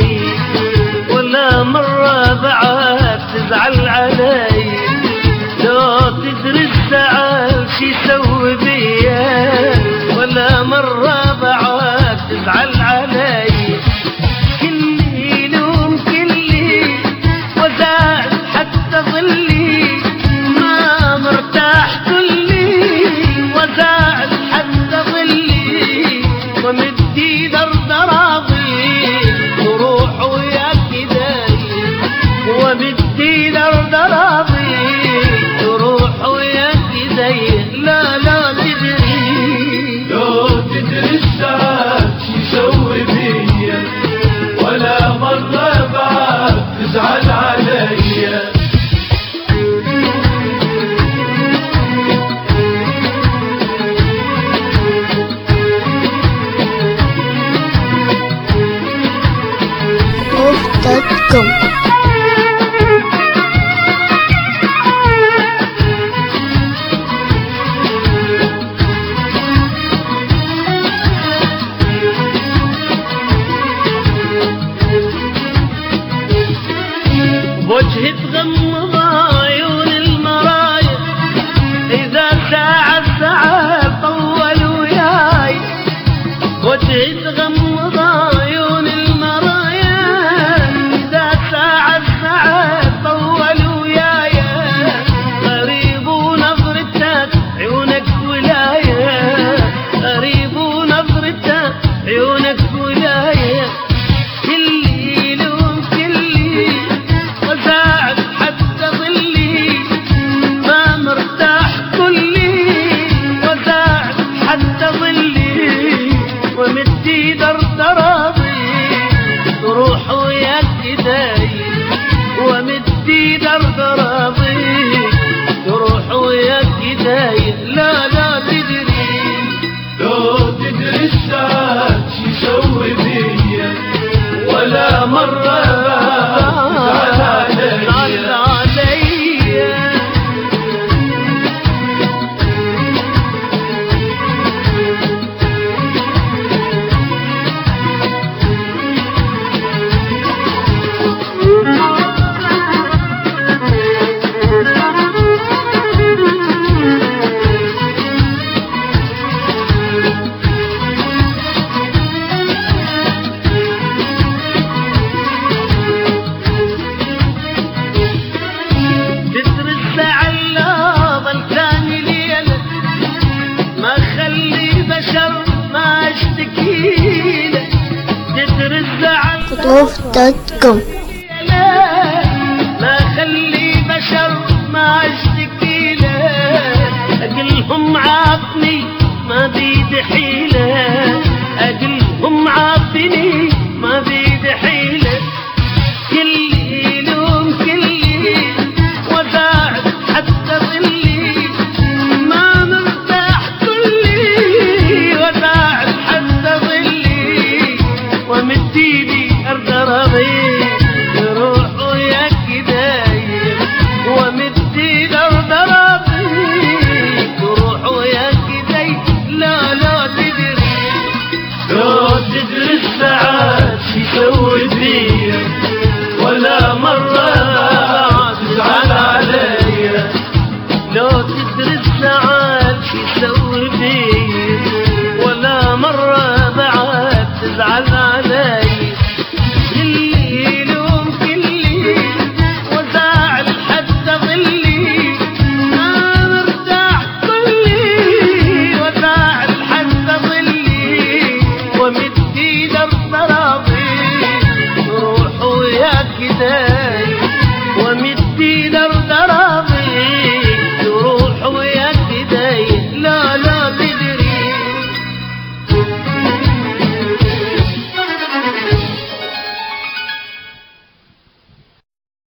ولا مرة بعد تزعل علي. لو تدري الزعل شي يسوي بيا ولا مرة بعد تزعل علي. كلي يلوم كلي وزعل حتى ظلي ما مرتاح كلي وزعل حتى ظلي ومدي درد راضي وروح وياك داي ومدي درد راضي وروح وياك داي. لا لا تدري لو تدري الساعات شي يسوي بيا ولا مرة بعد تزعل عليا. وجهي تغمض عيون المرايا إذا ساعة ساعة طول وياي. وجهي تغمض عيون المرايا إذا ساعة ساعة طول وياي. غريب ونظرتك عيونك ولاية غريب ونظرتك عيونك ولاية. كلي يلوم كلي وزعل حتى ظلي ما مرتاح كلي وزعل حتى ظلي ومدي درد راضي تروح وياك داي ومدي درد راضي تروح وياك داي. لا لا تدري لو تدري الساعات شي يسوي بيا ولا مرة تزعل عليا. Qutuf.com ما خلي بشر ما اشتكي له اقلهم عاطني ما بيد حيله اقلهم عاطني ما بيد حيله. كلي يلوم كلي وزعل حتى ظلي ما مرتاح كلي وزعل حتى ظلي ومديني أرض راضي تروح وياك دايم ومدي درد راضي تروح وياك دايم. لا لا تدري لو تدري الساعات شي يسوي بيا